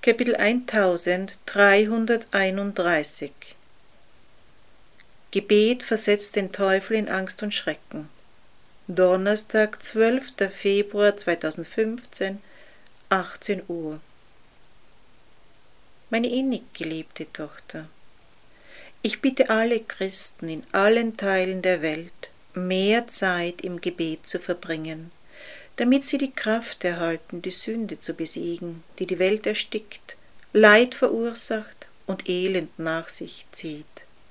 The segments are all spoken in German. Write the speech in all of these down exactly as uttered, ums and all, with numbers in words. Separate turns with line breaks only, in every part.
Kapitel eintausenddreihunderteinunddreißig. Gebet versetzt den Teufel in Angst und Schrecken. Donnerstag, zwölfter Februar zweitausendfünfzehn, achtzehn Uhr. Meine innig geliebte Tochter, ich bitte alle Christen in allen Teilen der Welt, mehr Zeit im Gebet zu verbringen, damit sie die Kraft erhalten, die Sünde zu besiegen, die die Welt erstickt, Leid verursacht und Elend nach sich zieht.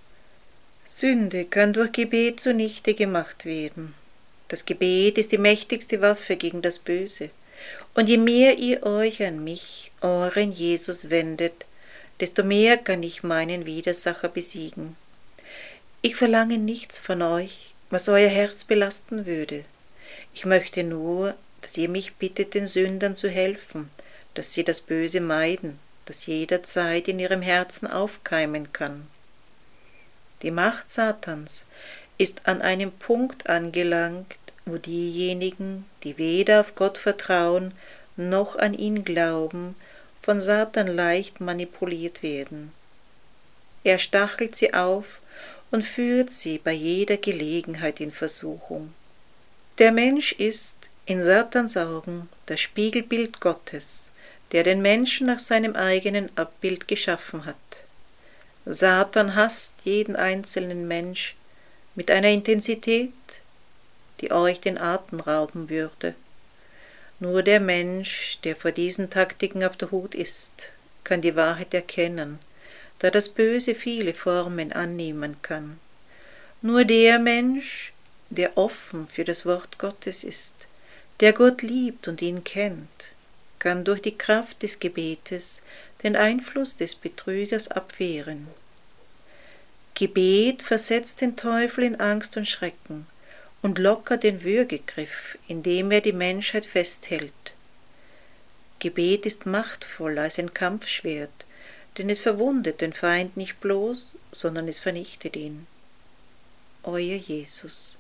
Sünde kann durch Gebet zunichte gemacht werden. Das Gebet ist die mächtigste Waffe gegen das Böse, und je mehr ihr euch an mich, euren Jesus, wendet, desto mehr kann ich meinen Widersacher besiegen. Ich verlange nichts von euch, was euer Herz belasten würde. Ich möchte nur, dass ihr mich bittet, den Sündern zu helfen, dass sie das Böse meiden, das jederzeit in ihrem Herzen aufkeimen kann. Die Macht Satans ist an einem Punkt angelangt, wo diejenigen, die weder auf Gott vertrauen, noch an ihn glauben, von Satan leicht manipuliert werden. Er stachelt sie auf und führt sie bei jeder Gelegenheit in Versuchung. Der Mensch ist in Satans Augen das Spiegelbild Gottes, der den Menschen nach seinem eigenen Abbild geschaffen hat. Satan hasst jeden einzelnen Mensch mit einer Intensität, die euch den Atem rauben würde. Nur der Mensch, der vor diesen Taktiken auf der Hut ist, kann die Wahrheit erkennen, da das Böse viele Formen annehmen kann. Nur der Mensch, der offen für das Wort Gottes ist, der Gott liebt und ihn kennt, kann durch die Kraft des Gebetes den Einfluss des Betrügers abwehren. Gebet versetzt den Teufel in Angst und Schrecken und lockert den Würgegriff, indem er die Menschheit festhält. Gebet ist machtvoller als ein Kampfschwert, denn es verwundet den Feind nicht bloß, sondern es vernichtet ihn. Euer Jesus.